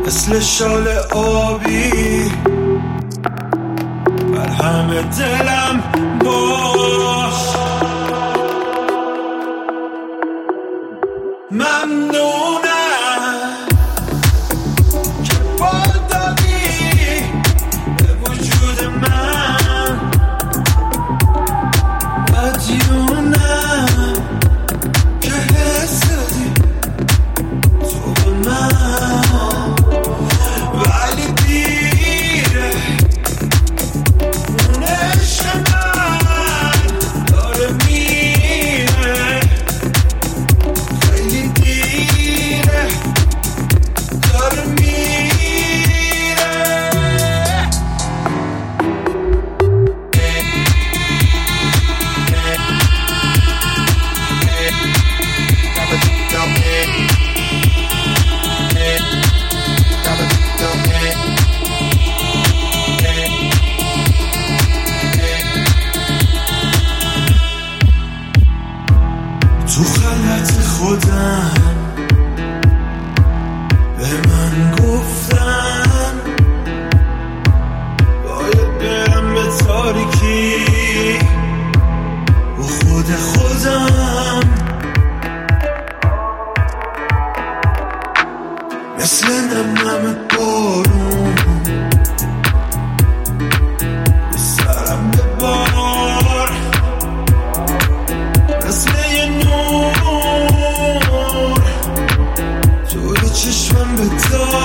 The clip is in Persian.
مثل شال آبی بر همه دلم باش. ممنونم که بال دادی به وجود من، مدیونم که حس دادی تو به من، ولی دیره اون عشق من داره میره، خیلی دیره داره میره. تو خلط خودم به من گفتن باید برم به تاریکی و خودم مثل نم بارون به سرم ببار، مثل یه نور توی چشمم بتار.